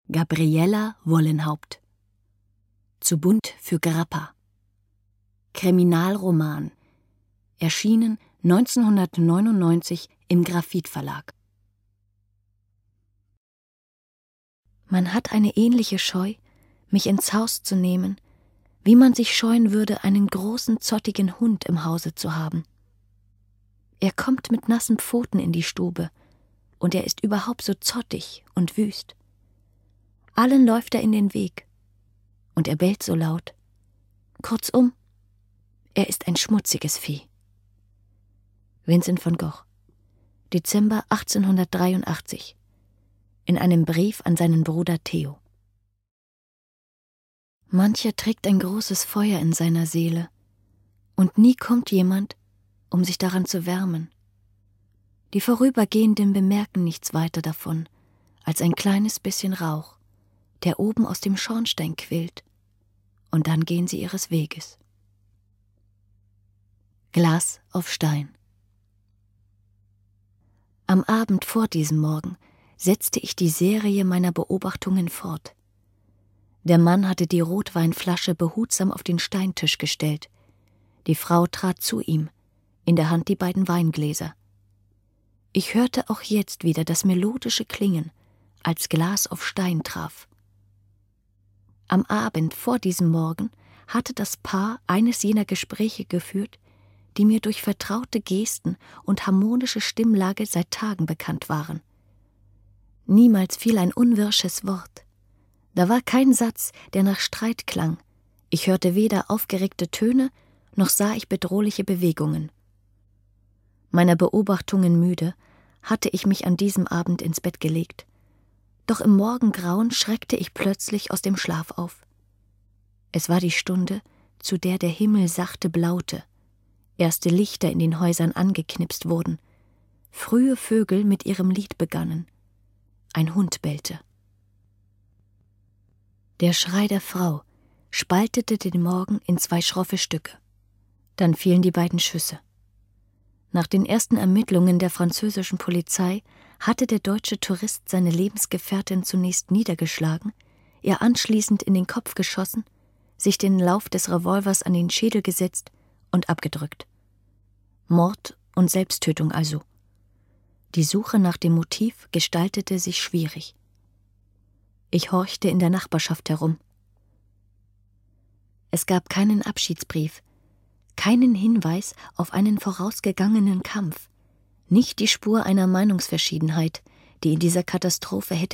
Gabriela Wollenhaupt. Zu bunt für Grappa. Kriminalroman. Erschienen 1999 im Graphit Verlag. Man hat eine ähnliche Scheu, mich ins Haus zu nehmen, wie man sich scheuen würde, einen großen, zottigen Hund im Hause zu haben. Er kommt mit nassen Pfoten in die Stube, und er ist überhaupt so zottig und wüst. Allen läuft er in den Weg, und er bellt so laut. Kurzum, er ist ein schmutziges Vieh. Vincent van Gogh, Dezember 1883, in einem Brief an seinen Bruder Theo. Mancher trägt ein großes Feuer in seiner Seele, und nie kommt jemand, um sich daran zu wärmen. Die Vorübergehenden bemerken nichts weiter davon, als ein kleines bisschen Rauch, der oben aus dem Schornstein quillt, und dann gehen sie ihres Weges. Glas auf Stein. Am Abend vor diesem Morgen setzte ich die Serie meiner Beobachtungen fort. Der Mann hatte die Rotweinflasche behutsam auf den Steintisch gestellt. Die Frau trat zu ihm, in der Hand die beiden Weingläser. Ich hörte auch jetzt wieder das melodische Klingen, als Glas auf Stein traf. Am Abend vor diesem Morgen hatte das Paar eines jener Gespräche geführt, die mir durch vertraute Gesten und harmonische Stimmlage seit Tagen bekannt waren. Niemals fiel ein unwirsches Wort. Da war kein Satz, der nach Streit klang. Ich hörte weder aufgeregte Töne, noch sah ich bedrohliche Bewegungen. Meiner Beobachtungen müde, hatte ich mich an diesem Abend ins Bett gelegt. Doch im Morgengrauen schreckte ich plötzlich aus dem Schlaf auf. Es war die Stunde, zu der der Himmel sachte blaute, erste Lichter in den Häusern angeknipst wurden, frühe Vögel mit ihrem Lied begannen. Ein Hund bellte. Der Schrei der Frau spaltete den Morgen in zwei schroffe Stücke. Dann fielen die beiden Schüsse. Nach den ersten Ermittlungen der französischen Polizei hatte der deutsche Tourist seine Lebensgefährtin zunächst niedergeschlagen, ihr anschließend in den Kopf geschossen, sich den Lauf des Revolvers an den Schädel gesetzt und abgedrückt. Mord und Selbsttötung also. Die Suche nach dem Motiv gestaltete sich schwierig. Ich horchte in der Nachbarschaft herum. Es gab keinen Abschiedsbrief, keinen Hinweis auf einen vorausgegangenen Kampf, nicht die Spur einer Meinungsverschiedenheit, die in dieser Katastrophe hätte